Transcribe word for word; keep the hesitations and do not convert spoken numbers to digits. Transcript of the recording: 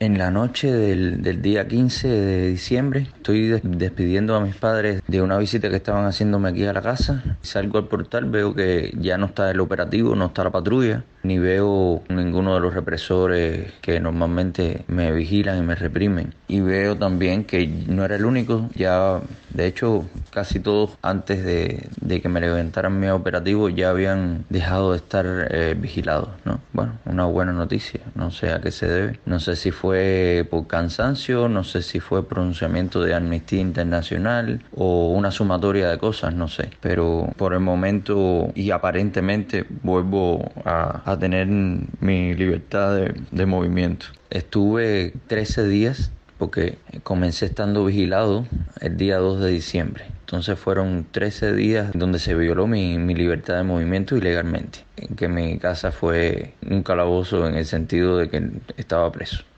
En la noche del, del día quince de diciembre estoy des- despidiendo a mis padres de una visita que estaban haciéndome aquí a la casa. Salgo al portal, veo que ya no está el operativo, no está la patrulla, ni veo ninguno de los represores que normalmente me vigilan y me reprimen. Y veo también que no era el único, ya de hecho casi todos antes de, de que me levantaran mi operativo ya habían dejado de estar eh, vigilados, ¿no? Bueno, una buena noticia, no sé a qué se debe. No sé si fue por cansancio, no sé si fue pronunciamiento de Amnistía Internacional o una sumatoria de cosas, no sé. Pero por el momento y aparentemente vuelvo a, a tener mi libertad de, de movimiento. Estuve trece días porque comencé estando vigilado el día dos de diciembre. Entonces fueron trece días donde se violó mi, mi libertad de movimiento ilegalmente, en que mi casa fue un calabozo en el sentido de que estaba preso.